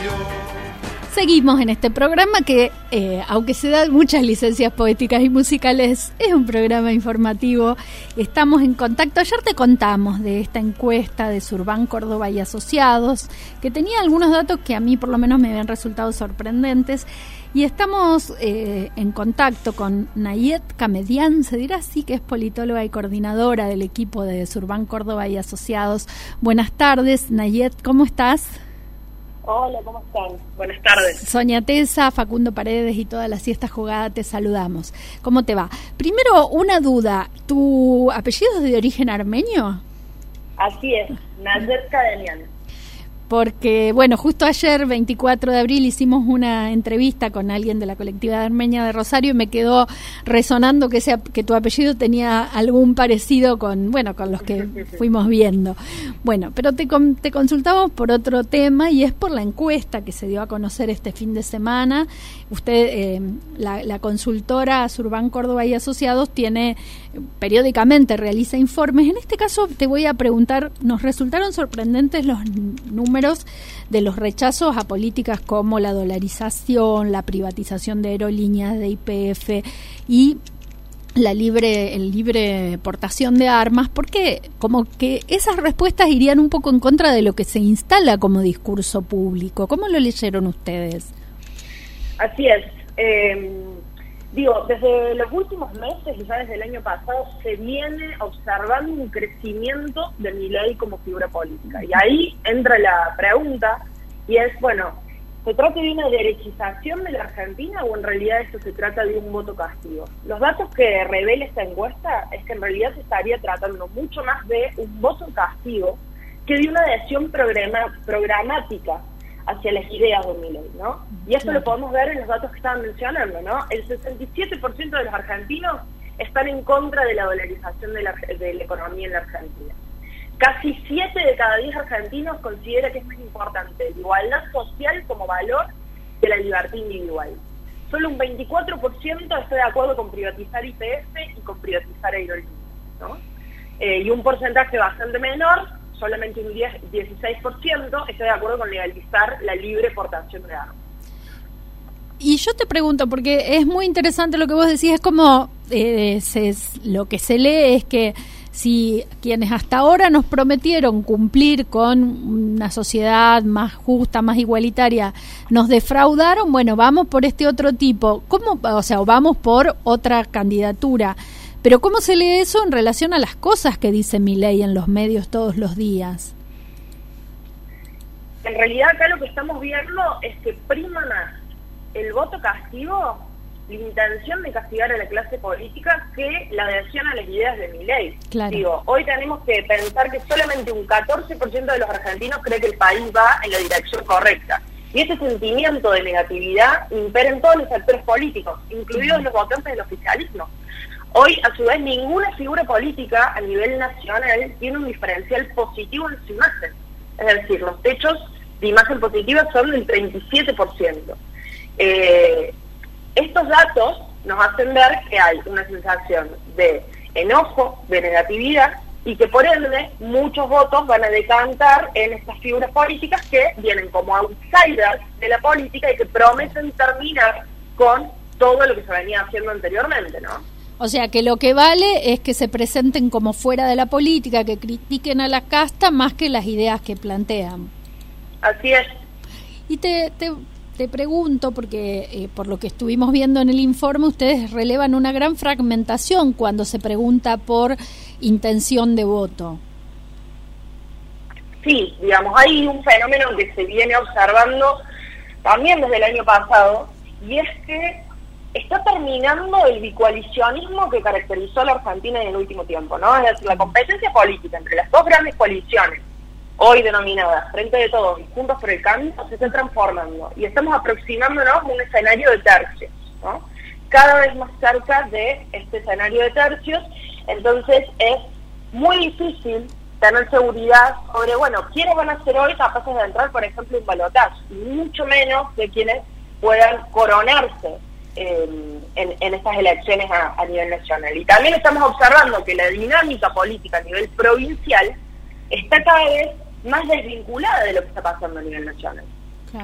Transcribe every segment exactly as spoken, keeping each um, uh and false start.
Seguimos en este programa que, eh, aunque se dan muchas licencias poéticas y musicales, es un programa informativo. Estamos en contacto. Ayer te contamos de esta encuesta de Surban Córdoba y Asociados, que tenía algunos datos que a mí por lo menos me habían resultado sorprendentes. Y estamos eh, en contacto con Nayet Kamedian, se dirá así, que es politóloga y coordinadora del equipo de Surban Córdoba y Asociados. Buenas tardes, Nayet, ¿cómo estás? Hola, ¿cómo están? Buenas tardes. Sonia Tesa, Facundo Paredes y toda la siesta jugada, te saludamos. ¿Cómo te va? Primero, una duda. ¿Tu apellido es de origen armenio? Así es, Nayet Kamedian. Porque, bueno, justo ayer, veinticuatro de abril, hicimos una entrevista con alguien de la colectividad armenia de Rosario y me quedó resonando que, sea, que tu apellido tenía algún parecido con, bueno, con los que fuimos viendo. Bueno, pero te, te consultamos por otro tema y es por la encuesta que se dio a conocer este fin de semana. Usted, eh, la, la consultora Surban Córdoba y Asociados, tiene periódicamente, realiza informes. En este caso te voy a preguntar, nos resultaron sorprendentes los números de los rechazos a políticas como la dolarización, la privatización de aerolíneas, de Y P F y la libre, el libre portación de armas, porque como que esas respuestas irían un poco en contra de lo que se instala como discurso público. ¿Cómo lo leyeron ustedes? Así es. Eh, digo, desde los últimos meses y ya desde el año pasado se viene observando un crecimiento de Milei como figura política. Y ahí entra la pregunta y es, bueno, ¿se trata de una derechización de la Argentina o en realidad esto se trata de un voto castigo? Los datos que revela esta encuesta es que en realidad se estaría tratando mucho más de un voto castigo que de una adhesión programa, programática hacia las ideas de Milei, ¿no? Y esto claro. Lo podemos ver en los datos que estaban mencionando, ¿no? El sesenta y siete por ciento de los argentinos están en contra de la dolarización de la, de la economía en la Argentina. Casi siete de cada diez argentinos considera que es más importante la igualdad social como valor que la libertad individual. Solo un veinticuatro por ciento está de acuerdo con privatizar Y P F y con privatizar aerolíneas, ¿no? Eh, y un porcentaje bastante menor, solamente un dieciséis por ciento, está de acuerdo con legalizar la libre portación de armas. Y yo te pregunto, porque es muy interesante lo que vos decís, es como eh, se, lo que se lee es que si quienes hasta ahora nos prometieron cumplir con una sociedad más justa, más igualitaria, nos defraudaron, bueno, vamos por este otro tipo, ¿cómo? O sea, vamos por otra candidatura. Pero ¿cómo se lee eso en relación a las cosas que dice Milei en los medios todos los días? En realidad acá lo que estamos viendo es que prima más el voto castigo, la intención de castigar a la clase política, que la adhesión a las ideas de Milei. Claro. Digo, hoy tenemos que pensar que solamente un catorce por ciento de los argentinos cree que el país va en la dirección correcta. Y ese sentimiento de negatividad impera en todos los sectores políticos, incluidos los votantes del oficialismo. Hoy, a su vez, ninguna figura política a nivel nacional tiene un diferencial positivo en su imagen. Es decir, los techos de imagen positiva son del treinta y siete por ciento. Eh, estos datos nos hacen ver que hay una sensación de enojo, de negatividad, y que por ende muchos votos van a decantar en estas figuras políticas que vienen como outsiders de la política y que prometen terminar con todo lo que se venía haciendo anteriormente, ¿no? O sea, que lo que vale es que se presenten como fuera de la política, que critiquen a la casta más que las ideas que plantean. Así es. Y te, te, te pregunto, porque eh, por lo que estuvimos viendo en el informe, ustedes relevan una gran fragmentación cuando se pregunta por intención de voto. Sí, digamos, hay un fenómeno que se viene observando también desde el año pasado, y es que está terminando el bicoalicionismo que caracterizó a la Argentina en el último tiempo, ¿no? Es decir, la competencia política entre las dos grandes coaliciones, hoy denominadas Frente de Todos y Juntos por el Cambio, se está transformando y estamos aproximándonos a un escenario de tercios, ¿no? Cada vez más cerca de este escenario de tercios, entonces es muy difícil tener seguridad sobre, bueno, quiénes van a ser hoy capaces de entrar, por ejemplo, en balotaje, y mucho menos de quienes puedan coronarse Eh, en, en estas elecciones a, a nivel nacional. Y también estamos observando que la dinámica política a nivel provincial está cada vez más desvinculada de lo que está pasando a nivel nacional. Claro.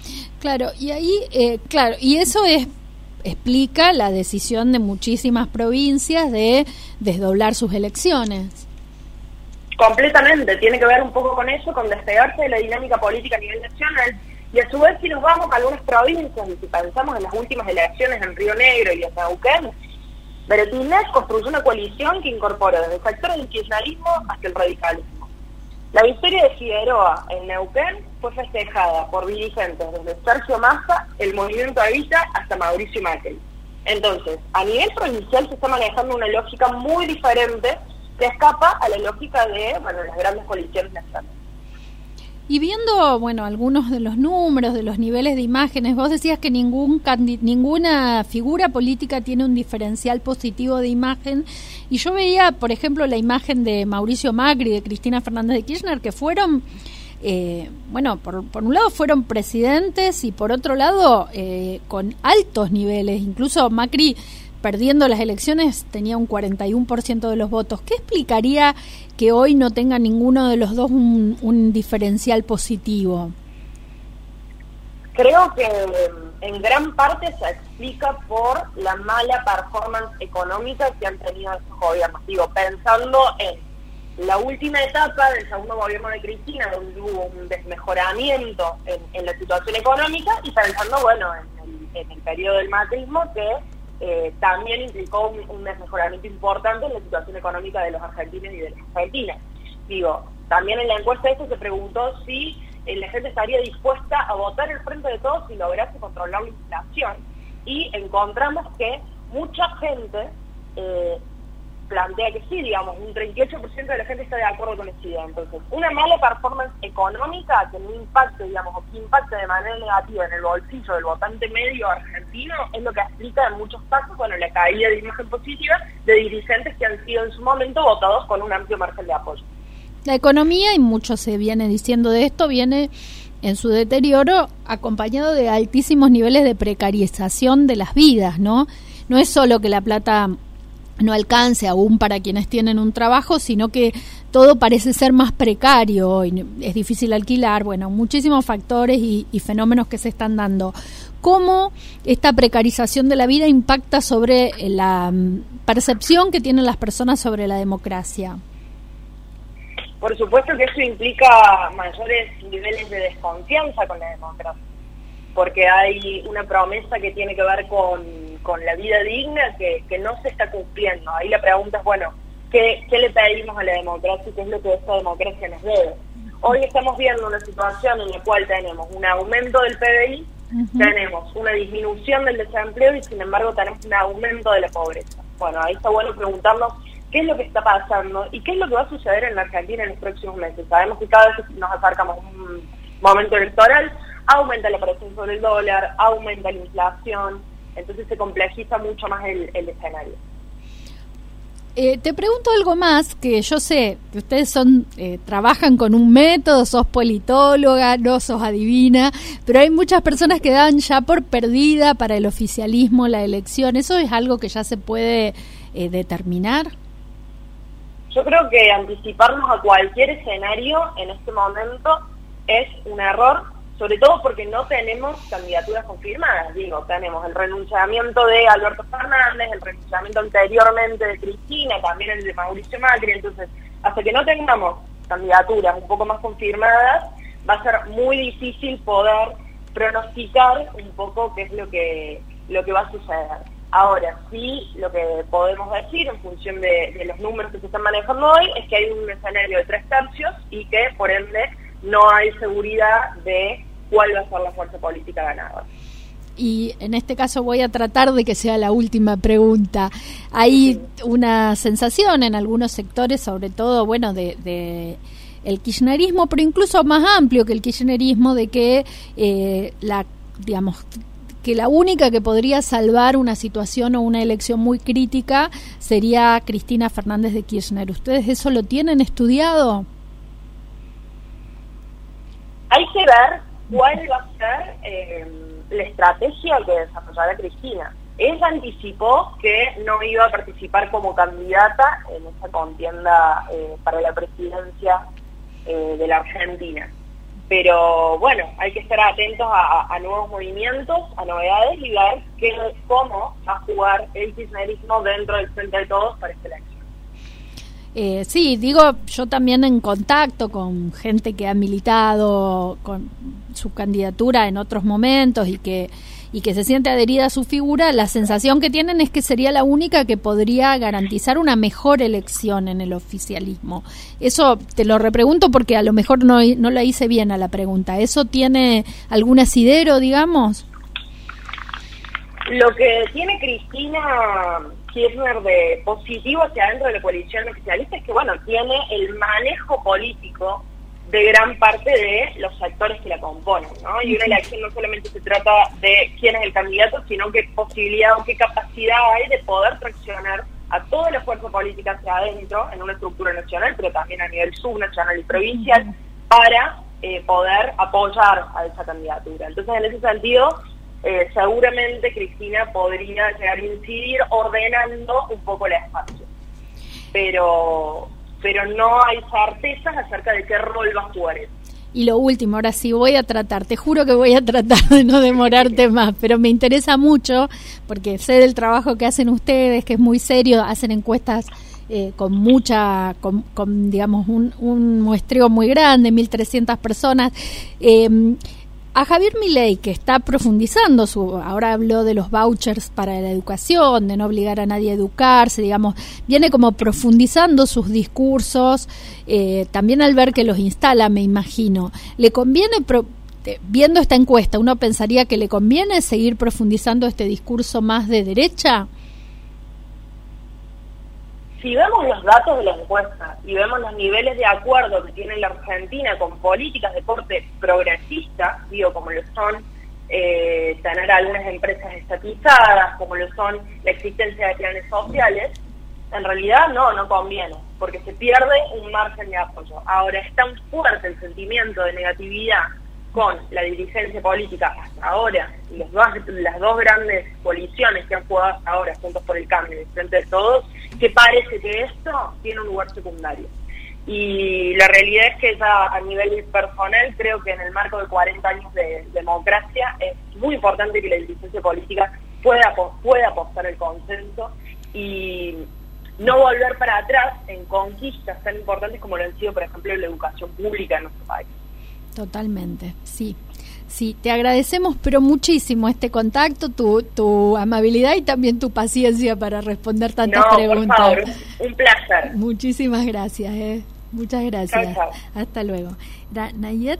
Claro, y ahí, eh, claro, y eso es explica la decisión de muchísimas provincias de desdoblar sus elecciones. Completamente, tiene que ver un poco con eso, con despegarse de la dinámica política a nivel nacional, y a su vez si nos vamos a algunas provincias, y si pensamos en las últimas elecciones en Río Negro y en Neuquén, Berretines construyó una coalición que incorporó desde sectores del kirchnerismo hasta el radicalismo. La victoria de Figueroa en Neuquén fue festejada por dirigentes desde Sergio Massa, el Movimiento Evita, hasta Mauricio Macri. Entonces, a nivel provincial se está manejando una lógica muy diferente que escapa a la lógica de, bueno, las grandes coaliciones nacionales. Y viendo, bueno, algunos de los números, de los niveles de imágenes, vos decías que ningún candi- ninguna figura política tiene un diferencial positivo de imagen, y yo veía, por ejemplo, la imagen de Mauricio Macri, de Cristina Fernández de Kirchner, que fueron, eh, bueno, por, por un lado fueron presidentes y por otro lado eh, con altos niveles, incluso Macri perdiendo las elecciones tenía un cuarenta y uno por ciento de los votos. ¿Qué explicaría que hoy no tenga ninguno de los dos un, un diferencial positivo? Creo que en gran parte se explica por la mala performance económica que han tenido estos gobiernos. Digo, pensando en la última etapa del segundo gobierno de Cristina, donde hubo un desmejoramiento en, en la situación económica, y pensando, bueno, en el, en el periodo del macrismo, que Eh, también implicó un, un desmejoramiento importante en la situación económica de los argentinos y de las argentinas. Digo, también en la encuesta esta se preguntó si eh, la gente estaría dispuesta a votar el Frente de Todos si lograse controlar la inflación, y encontramos que mucha gente eh, plantea que sí, digamos, un treinta y ocho por ciento de la gente está de acuerdo con esa idea. Entonces, una mala performance económica que no impacte, digamos, o que impacte de manera negativa en el bolsillo del votante medio argentino es lo que explica en muchos casos, bueno, la caída de imagen positiva de dirigentes que han sido en su momento votados con un amplio margen de apoyo. La economía, y mucho se viene diciendo de esto, viene en su deterioro acompañado de altísimos niveles de precarización de las vidas, ¿no? No es solo que la plata no alcance aún para quienes tienen un trabajo, sino que todo parece ser más precario hoy, es difícil alquilar, bueno, muchísimos factores y, y fenómenos que se están dando. ¿Cómo esta precarización de la vida impacta sobre la percepción que tienen las personas sobre la democracia? Por supuesto que eso implica mayores niveles de desconfianza con la democracia, porque hay una promesa que tiene que ver con, con la vida digna que, que no se está cumpliendo. Ahí la pregunta es, bueno, ¿qué, ¿qué le pedimos a la democracia y qué es lo que esta democracia nos debe? Hoy estamos viendo una situación en la cual tenemos un aumento del P B I, uh-huh. tenemos una disminución del desempleo y sin embargo tenemos un aumento de la pobreza. Bueno, ahí está bueno preguntarnos qué es lo que está pasando y qué es lo que va a suceder en la Argentina en los próximos meses. Sabemos que cada vez que nos acercamos a un momento electoral, aumenta la presión sobre el dólar, aumenta la inflación, entonces se complejiza mucho más el, el escenario. Eh, te pregunto algo más, que yo sé que ustedes son eh, trabajan con un método, sos politóloga, no sos adivina, pero hay muchas personas que dan ya por perdida para el oficialismo la elección. ¿Eso es algo que ya se puede eh, determinar? Yo creo que anticiparnos a cualquier escenario en este momento es un error, sobre todo porque no tenemos candidaturas confirmadas. Digo, tenemos el renunciamiento de Alberto Fernández, el renunciamiento anteriormente de Cristina, también el de Mauricio Macri. Entonces, hasta que no tengamos candidaturas un poco más confirmadas, va a ser muy difícil poder pronosticar un poco qué es lo que lo que va a suceder. Ahora, sí, lo que podemos decir en función de, de los números que se están manejando hoy es que hay un escenario de tres tercios y que, por ende, no hay seguridad de cuál va a ser la fuerza política ganadora. Y en este caso voy a tratar de que sea la última pregunta. Hay sí. una sensación en algunos sectores, sobre todo, bueno, de, de el kirchnerismo, pero incluso más amplio que el kirchnerismo, de que eh, la, digamos, que la única que podría salvar una situación o una elección muy crítica sería Cristina Fernández de Kirchner. ¿Ustedes eso lo tienen estudiado? Hay que ver cuál va a ser eh, la estrategia que desarrollará Cristina. Ella anticipó que no iba a participar como candidata en esa contienda eh, para la presidencia eh, de la Argentina. pero bueno, hay que estar atentos a, a nuevos movimientos, a novedades y ver qué, cómo va a jugar el kirchnerismo dentro del Frente de Todos para esta elección. Eh, sí, digo, yo también en contacto con gente que ha militado con su candidatura en otros momentos y que y que se siente adherida a su figura, la sensación que tienen es que sería la única que podría garantizar una mejor elección en el oficialismo. Eso te lo repregunto porque a lo mejor no, no la hice bien a la pregunta. ¿Eso tiene algún asidero, digamos? Lo que tiene Cristina Kirchner de positivo hacia adentro de la coalición oficialista es que, bueno, tiene el manejo político de gran parte de los actores que la componen, ¿no? Y una elección no solamente se trata de quién es el candidato, sino qué posibilidad o qué capacidad hay de poder traccionar a toda la fuerza política hacia adentro en una estructura nacional, pero también a nivel subnacional y provincial, para eh, poder apoyar a esa candidatura. Entonces, en ese sentido, eh, seguramente Cristina podría llegar a incidir ordenando un poco el espacio. Pero... pero no hay certezas acerca de qué rol va a jugar él. Y lo último, ahora sí voy a tratar, te juro que voy a tratar de no demorarte más, pero me interesa mucho porque sé del trabajo que hacen ustedes, que es muy serio, hacen encuestas eh, con mucha, con, con digamos, un, un muestreo muy grande, mil trescientas personas. Eh, A Javier Milei, que está profundizando, su ahora habló de los vouchers para la educación, de no obligar a nadie a educarse, digamos, viene como profundizando sus discursos, eh, también al ver que los instala, me imagino. ¿Le conviene, pro, eh, viendo esta encuesta, uno pensaría que le conviene seguir profundizando este discurso más de derecha? Si vemos los datos de la encuesta y vemos los niveles de acuerdo que tiene la Argentina con políticas de corte progresista, digo, como lo son eh, tener algunas empresas estatizadas, como lo son la existencia de planes sociales, en realidad no, no conviene, porque se pierde un margen de apoyo. Ahora, es tan fuerte el sentimiento de negatividad con la dirigencia política hasta ahora, y los dos, las dos grandes coaliciones que han jugado hasta ahora, Juntos por el Cambio y Frente de Todos, que parece que esto tiene un lugar secundario. Y la realidad es que ya a nivel personal creo que en el marco de cuarenta años de democracia es muy importante que la dirigencia política pueda, pueda apostar el consenso y no volver para atrás en conquistas tan importantes como lo han sido, por ejemplo, la educación pública en nuestro país. Totalmente, sí. Sí, te agradecemos pero muchísimo este contacto, tu, tu amabilidad y también tu paciencia para responder tantas no, preguntas. Por favor, un placer. Muchísimas gracias, eh. Muchas gracias. Chao, chao. Hasta luego. Nayet